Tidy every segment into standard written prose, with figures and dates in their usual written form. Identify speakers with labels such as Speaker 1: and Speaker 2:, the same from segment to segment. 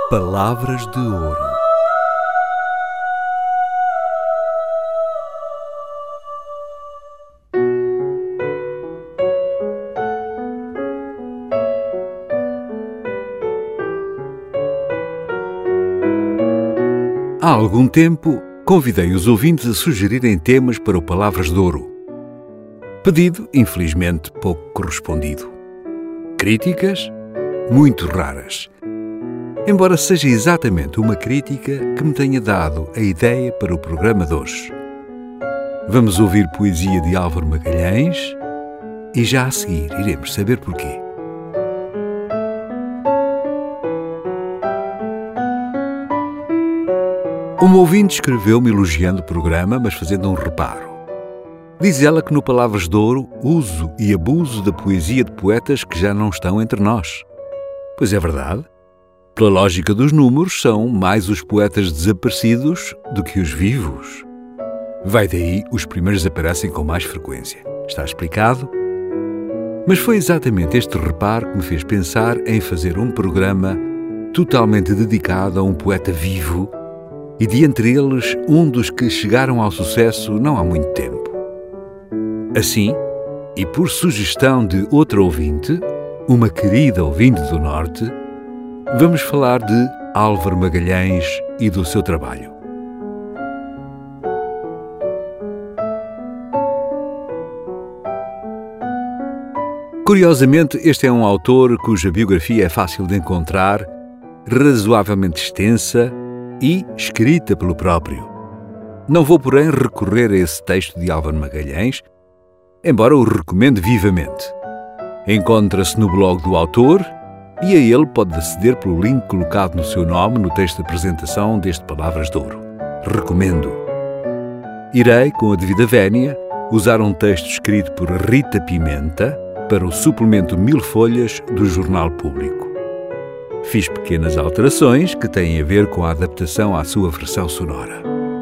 Speaker 1: Palavras de Ouro. Há algum tempo, convidei os ouvintes a sugerirem temas para o Palavras de Ouro. Pedido, infelizmente, pouco correspondido. Críticas, muito raras. Embora seja exatamente uma crítica que me tenha dado a ideia para o programa de hoje. Vamos ouvir poesia de Álvaro Magalhães e já a seguir iremos saber porquê. Uma ouvinte escreveu-me elogiando o programa, mas fazendo um reparo. Diz ela que no Palavras de Ouro uso e abuso da poesia de poetas que já não estão entre nós. Pois é verdade. Pela lógica dos números, são mais os poetas desaparecidos do que os vivos. Vai daí, os primeiros aparecem com mais frequência. Está explicado? Mas foi exatamente este reparo que me fez pensar em fazer um programa totalmente dedicado a um poeta vivo e de entre eles um dos que chegaram ao sucesso não há muito tempo. Assim, e por sugestão de outra ouvinte, uma querida ouvinte do Norte, vamos falar de Álvaro Magalhães e do seu trabalho. Curiosamente, este é um autor cuja biografia é fácil de encontrar, razoavelmente extensa e escrita pelo próprio. Não vou, porém, recorrer a esse texto de Álvaro Magalhães, embora o recomendo vivamente. Encontra-se no blog do autor e a ele pode aceder pelo link colocado no seu nome no texto de apresentação deste Palavras de Ouro. Recomendo. Irei, com a devida vénia, usar um texto escrito por Rita Pimenta para o suplemento 1000 folhas do Jornal Público. Fiz pequenas alterações que têm a ver com a adaptação à sua versão sonora.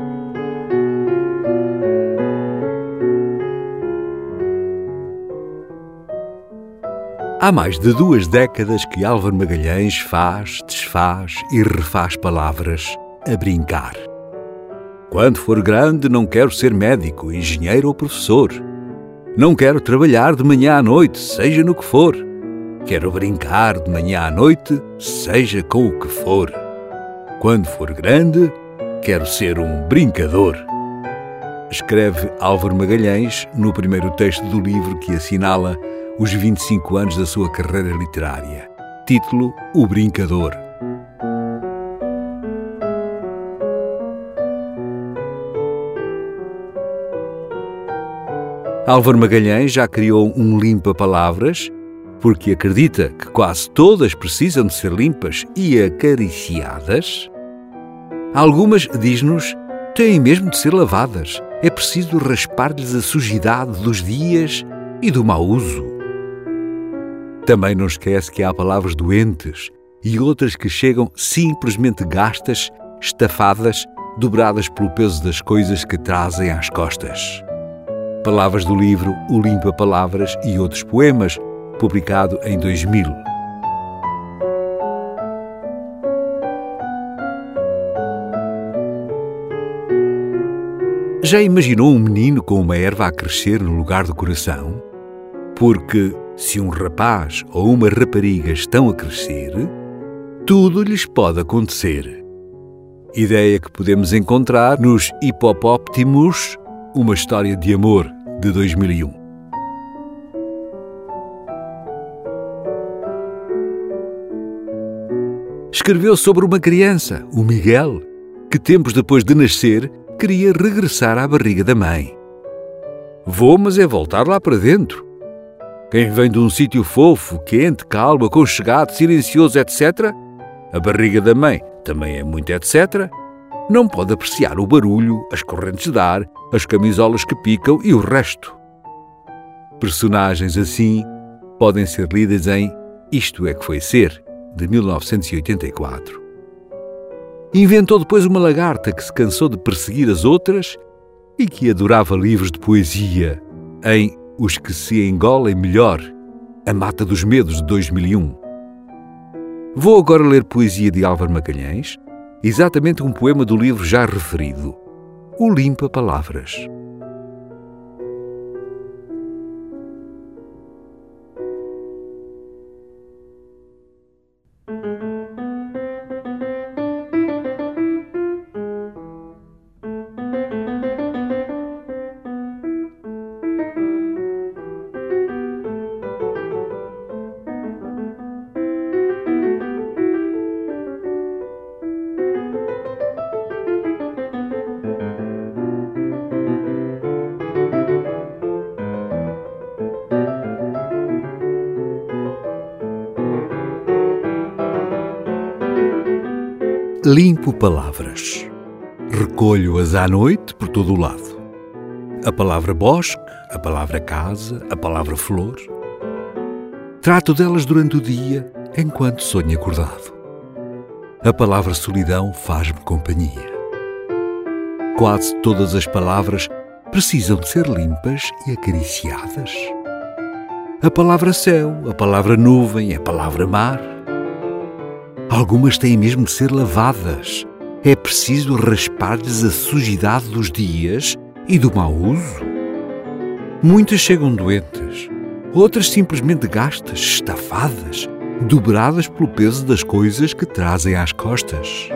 Speaker 1: Há mais de 2 décadas que Álvaro Magalhães faz, desfaz e refaz palavras a brincar. Quando for grande, não quero ser médico, engenheiro ou professor. Não quero trabalhar de manhã à noite, seja no que for. Quero brincar de manhã à noite, seja com o que for. Quando for grande, quero ser um brincador. Escreve Álvaro Magalhães no primeiro texto do livro que assinala os 25 anos da sua carreira literária. Título: O Brincador. Álvaro Magalhães já criou um limpa-palavras, porque acredita que quase todas precisam de ser limpas e acariciadas. Algumas, diz-nos, têm mesmo de ser lavadas. É preciso raspar-lhes a sujidade dos dias e do mau uso. Também não esquece que há palavras doentes e outras que chegam simplesmente gastas, estafadas, dobradas pelo peso das coisas que trazem às costas. Palavras do livro O Limpa-Palavras e Outros Poemas, publicado em 2000. Já imaginou um menino com uma erva a crescer no lugar do coração? Porque, se um rapaz ou uma rapariga estão a crescer, tudo lhes pode acontecer. Ideia que podemos encontrar nos Hipopóptimos, uma história de amor, de 2001. Escreveu sobre uma criança, o Miguel, que tempos depois de nascer queria regressar à barriga da mãe. Vou, mas é voltar lá para dentro. Quem vem de um sítio fofo, quente, calmo, aconchegado, silencioso, etc., a barriga da mãe também é muito etc., não pode apreciar o barulho, as correntes de ar, as camisolas que picam e o resto. Personagens assim podem ser lidas em Isto é que foi ser, de 1984. Inventou depois uma lagarta que se cansou de perseguir as outras e que adorava livros de poesia, em Os que se engolem melhor, A Mata dos Medos, de 2001. Vou agora ler poesia de Álvaro Magalhães, exatamente um poema do livro já referido, O Limpa Palavras. Limpo palavras. Recolho-as à noite por todo o lado. A palavra bosque, a palavra casa, a palavra flor. Trato delas durante o dia, enquanto sonho acordado. A palavra solidão faz-me companhia. Quase todas as palavras precisam de ser limpas e acariciadas. A palavra céu, a palavra nuvem, a palavra mar. Algumas têm mesmo de ser lavadas. É preciso raspar-lhes a sujidade dos dias e do mau uso. Muitas chegam doentes, outras simplesmente gastas, estafadas, dobradas pelo peso das coisas que trazem às costas.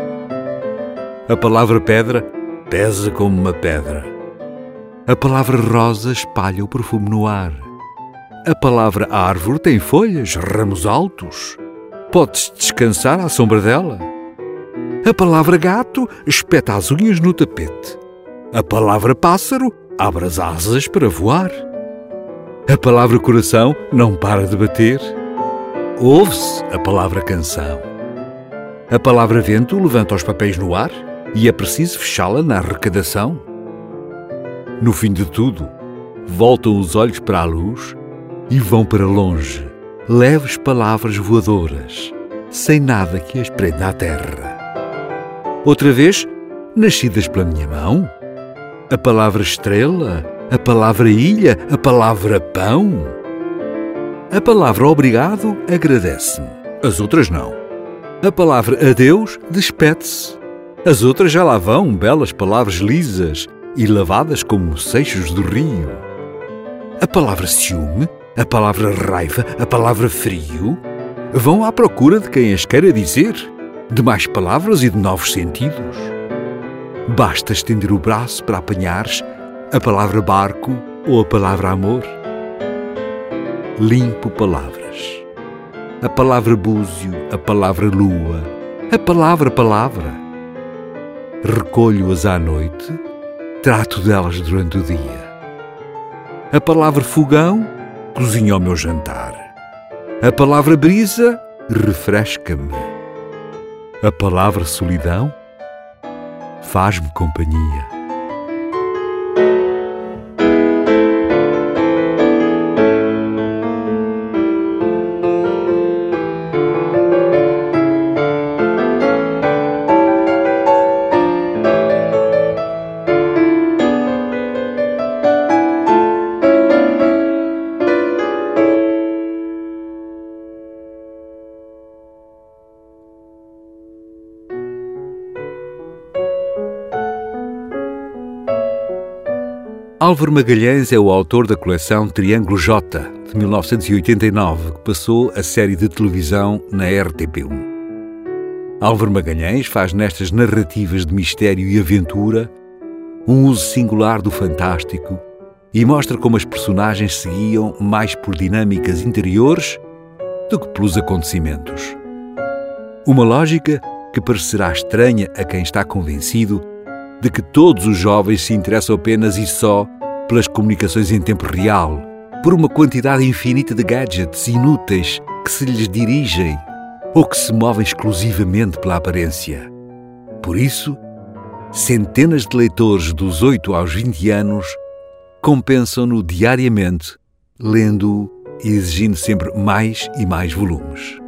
Speaker 1: A palavra pedra pesa como uma pedra. A palavra rosa espalha o perfume no ar. A palavra árvore tem folhas, ramos altos. Podes descansar à sombra dela. A palavra gato espeta as unhas no tapete. A palavra pássaro abre as asas para voar. A palavra coração não para de bater. Ouve-se a palavra canção. A palavra vento levanta os papéis no ar e é preciso fechá-la na arrecadação. No fim de tudo, voltam os olhos para a luz e vão para longe. Leves palavras voadoras, sem nada que as prenda à terra. Outra vez, nascidas pela minha mão, a palavra estrela, a palavra ilha, a palavra pão. A palavra obrigado agradece-me, as outras não. A palavra adeus despede-se, as outras já lá vão, belas palavras lisas e lavadas como seixos do rio. A palavra ciúme, a palavra raiva, a palavra frio, vão à procura de quem as queira dizer, de mais palavras e de novos sentidos. Basta estender o braço para apanhares a palavra barco ou a palavra amor. Limpo palavras. A palavra búzio, a palavra lua, a palavra palavra. Recolho-as à noite, trato delas durante o dia. A palavra fogão cozinha o meu jantar. A palavra brisa refresca-me. A palavra solidão faz-me companhia. Álvaro Magalhães é o autor da coleção Triângulo J, de 1989, que passou a série de televisão na RTP1. Álvaro Magalhães faz nestas narrativas de mistério e aventura um uso singular do fantástico e mostra como as personagens se guiam mais por dinâmicas interiores do que pelos acontecimentos. Uma lógica que parecerá estranha a quem está convencido de que todos os jovens se interessam apenas e só pelas comunicações em tempo real, por uma quantidade infinita de gadgets inúteis que se lhes dirigem ou que se movem exclusivamente pela aparência. Por isso, centenas de leitores dos 8 aos 20 anos compensam-no diariamente, lendo-o e exigindo sempre mais e mais volumes.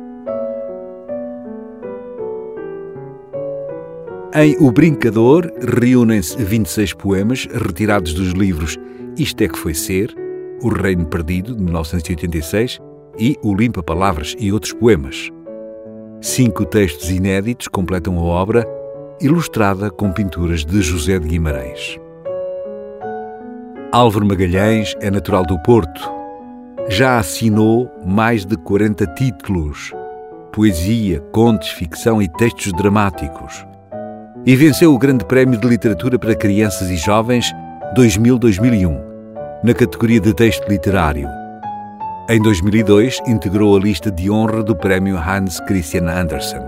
Speaker 1: Em O Brincador reúnem-se 26 poemas retirados dos livros Isto é que foi ser, O Reino Perdido, de 1986, e O Limpa Palavras e outros poemas. 5 textos inéditos completam a obra, ilustrada com pinturas de José de Guimarães. Álvaro Magalhães é natural do Porto. Já assinou mais de 40 títulos, poesia, contos, ficção e textos dramáticos. E venceu o Grande Prémio de Literatura para Crianças e Jovens 2000-2001, na categoria de texto literário. Em 2002, integrou a lista de honra do Prémio Hans Christian Andersen.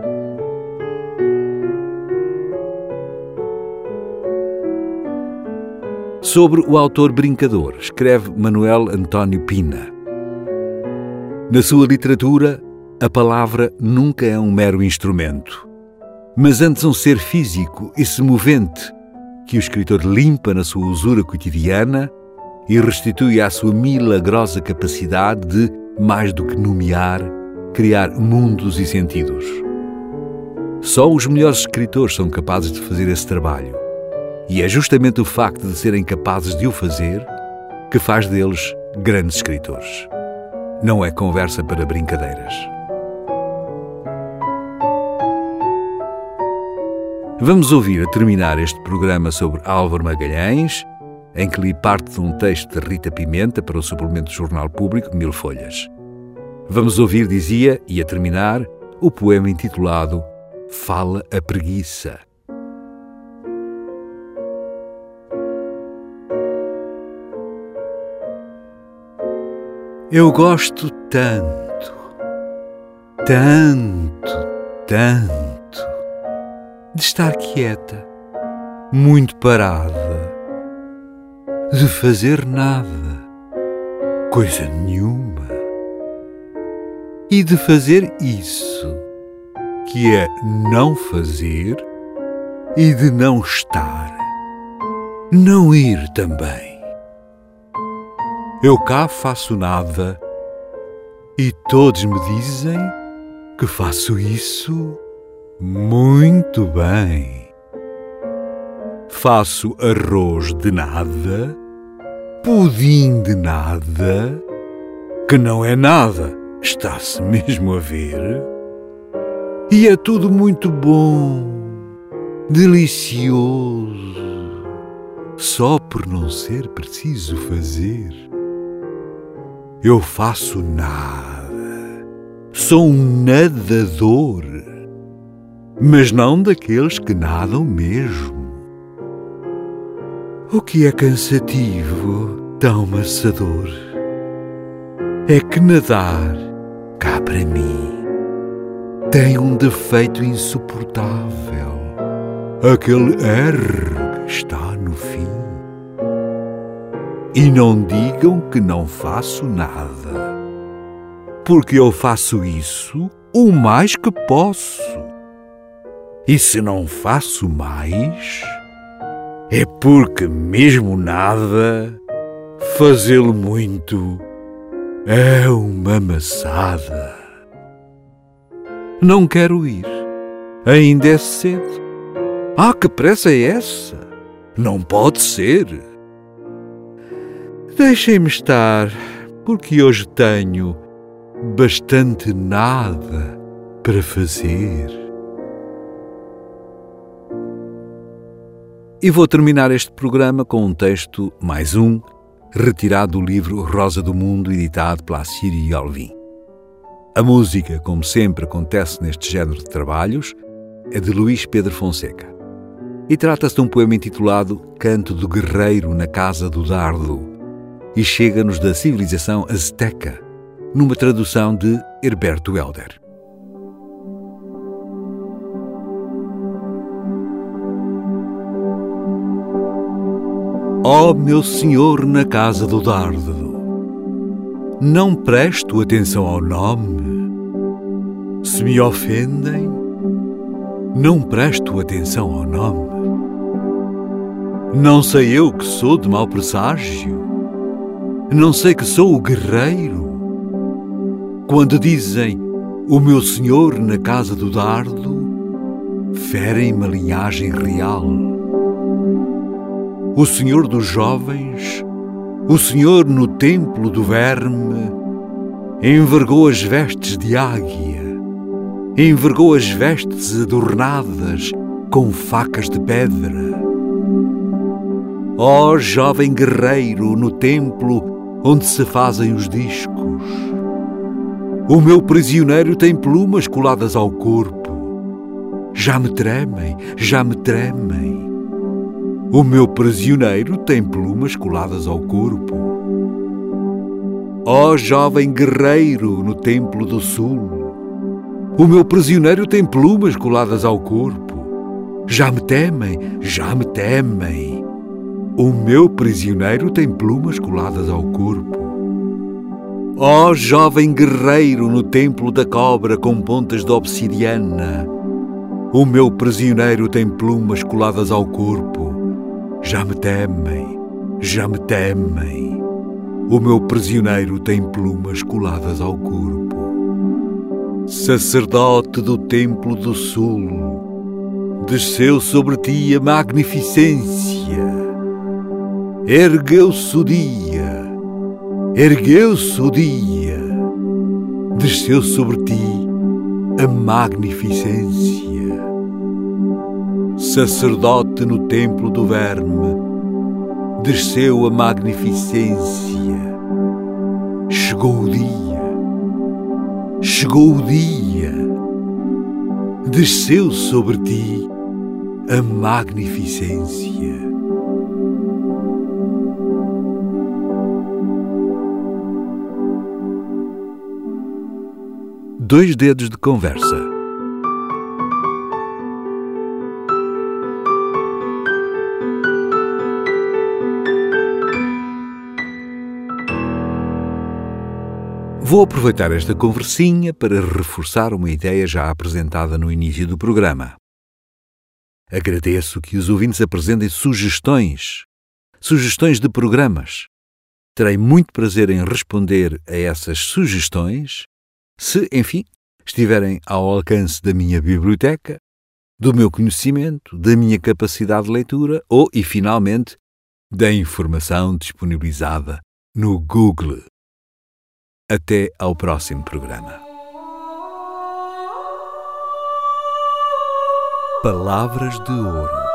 Speaker 1: Sobre o autor brincador, escreve Manuel António Pina. Na sua literatura, a palavra nunca é um mero instrumento, mas antes um ser físico e semovente que o escritor limpa na sua usura cotidiana e restitui à sua milagrosa capacidade de, mais do que nomear, criar mundos e sentidos. Só os melhores escritores são capazes de fazer esse trabalho, e é justamente o facto de serem capazes de o fazer que faz deles grandes escritores. Não é conversa para brincadeiras. Vamos ouvir a terminar este programa sobre Álvaro Magalhães, em que li parte de um texto de Rita Pimenta para o suplemento do Jornal Público, 1000 folhas. Vamos ouvir, dizia, e a terminar, o poema intitulado Fala a Preguiça. Eu gosto tanto, de estar quieta, muito parada, de fazer nada, coisa nenhuma, e de fazer isso, que é não fazer, e de não estar, não ir também. Eu cá faço nada e todos me dizem que faço isso muito bem. Faço arroz de nada, pudim de nada, que não é nada, está-se mesmo a ver. E é tudo muito bom, delicioso, só por não ser preciso fazer. Eu faço nada, sou um nadador, mas não daqueles que nadam mesmo. O que é cansativo, tão maçador, é que nadar, cá para mim, tem um defeito insuportável, aquele R que está no fim. E não digam que não faço nada, porque eu faço isso o mais que posso. E se não faço mais, é porque mesmo nada, fazê-lo muito, é uma maçada. Não quero ir, ainda é cedo. Ah, que pressa é essa? Não pode ser. Deixem-me estar, porque hoje tenho bastante nada para fazer. E vou terminar este programa com um texto, mais um, retirado do livro Rosa do Mundo, editado pela Assírio Alvim. A música, como sempre acontece neste género de trabalhos, é de Luís Pedro Fonseca. E trata-se de um poema intitulado Canto do Guerreiro na Casa do Dardo, e chega-nos da civilização azteca, numa tradução de Herberto Helder. Ó meu senhor na casa do dardo, não presto atenção ao nome. Se me ofendem, não presto atenção ao nome. Não sei eu que sou de mau presságio, não sei que sou o guerreiro. Quando dizem o meu senhor na casa do dardo, ferem-me a linhagem real. O senhor dos jovens, o senhor no templo do verme, envergou as vestes de águia envergou as vestes adornadas com facas de pedra. Ó jovem guerreiro no templo onde se fazem os discos, o meu prisioneiro tem plumas coladas ao corpo. Já me tremem, já me tremem. O meu prisioneiro tem plumas coladas ao corpo. Ó jovem guerreiro no templo do sul, o meu prisioneiro tem plumas coladas ao corpo. Já me temem, já me temem. O meu prisioneiro tem plumas coladas ao corpo. Ó jovem guerreiro no templo da cobra com pontas de obsidiana, o meu prisioneiro tem plumas coladas ao corpo. Já me temem, já me temem. O meu prisioneiro tem plumas coladas ao corpo. Sacerdote do templo do sul, desceu sobre ti a magnificência. Ergueu-se o dia, ergueu-se o dia. Desceu sobre ti a magnificência. Sacerdote no templo do verme, desceu a magnificência. Chegou o dia, chegou o dia. Desceu sobre ti a magnificência. Dois dedos de conversa. Vou aproveitar esta conversinha para reforçar uma ideia já apresentada no início do programa. Agradeço que os ouvintes apresentem sugestões de programas. Terei muito prazer em responder a essas sugestões, se, enfim, estiverem ao alcance da minha biblioteca, do meu conhecimento, da minha capacidade de leitura ou, e finalmente, da informação disponibilizada no Google. Até ao próximo programa. Palavras de Ouro.